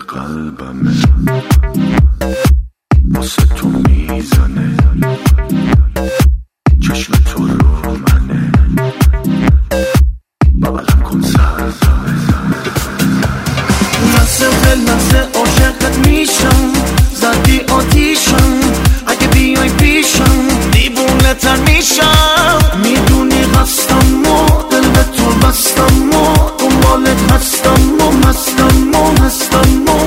قلبمه واسه تو میزنه چشم تو رو منه بغلم کن سرزمه لحظه به لحظه عاشقت میشم زدی آتیشم اگه بیای پیشم دیوونه تر میشم میدونی هستم و دل به تو بستم و دنبالت هستم و هستم و هستم و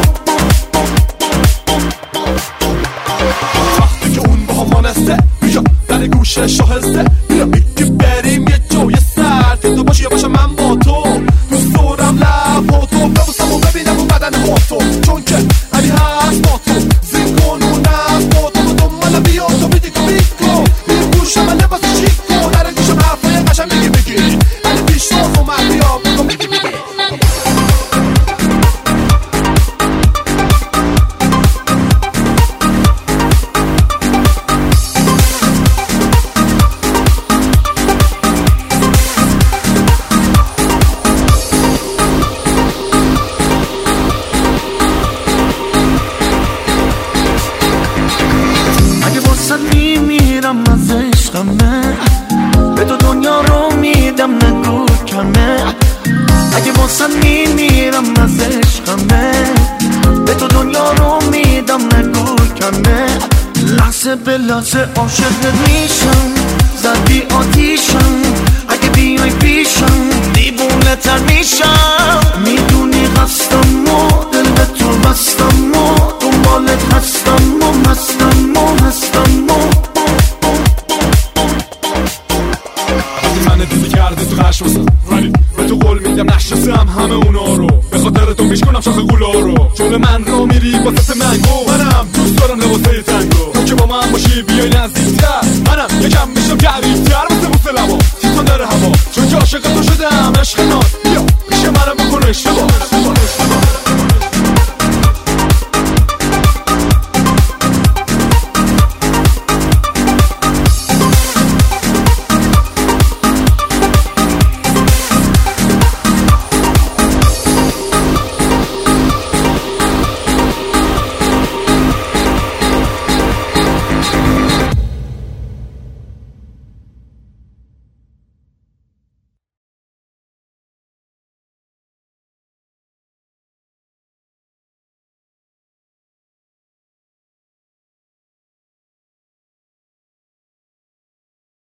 وقتی که اون با هم مانسته بیا در گوشه شاهسته بیا بگی بریم یه جای سر که تو باشی یا باشم من با تو دوست دارم لب با تو ببوسم و ببینم اون بدن با تو چون که علی هست با تو زین کن اون نست با تو دنبال بیا تو بیدیکو بیکو بیا گوشه من لباس چیک کن در گوشم حرفای قشن بگی علی پیش تو اومد بیا بگو بگی میمیرم از عشقمه به تو دنیا رو میدم نگو کمه اگه واسه میمیرم از عشقمه به تو دنیا رو میدم نگو کمه لحظه به لحظه عاشقت میشم زدی آتیشم اگه بیای پیشم دیوونه تر میشم میدونی هستم و دل به تو بستم و دنبالت هستم و هستم و هستم و من دیزی کرده تو خش بسم ولی به تو قول میدم نشناسم همه اونا رو به خاطر تو میشکنم شاخ گولا رو جون من رو میری واسه منگو منم دوست دارم لباسه تنگو تو که با من باشی بیای نزدیکتر منم یکم میشم گریبتر واسه لبا تیتان داره هوا چون که عاشق تو شدم عشق ناز